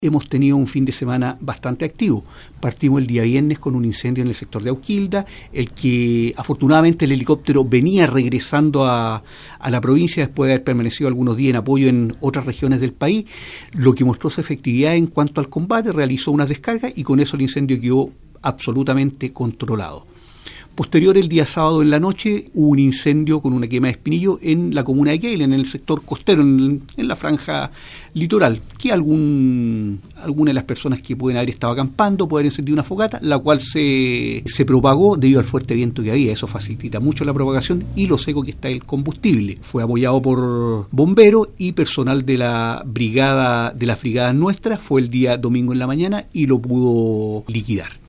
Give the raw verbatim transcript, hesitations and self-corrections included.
Hemos tenido un fin de semana bastante activo. Partimos el día viernes con un incendio en el sector de Auquilda, el que afortunadamente el helicóptero venía regresando a, a la provincia después de haber permanecido algunos días en apoyo en otras regiones del país, lo que mostró su efectividad en cuanto al combate, realizó unas descargas y con eso el incendio quedó absolutamente controlado. Posterior, el día sábado en la noche, hubo un incendio con una quema de espinillo en la comuna de Keilen, en el sector costero, en, en la franja litoral, que algún, algunas de las personas que pueden haber estado acampando pueden haber encendido una fogata, la cual se, se propagó debido al fuerte viento que había. Eso facilita mucho la propagación y lo seco que está el combustible. Fue apoyado por bomberos y personal de la brigada de las brigadas nuestras. Fue el día domingo en la mañana y lo pudo liquidar.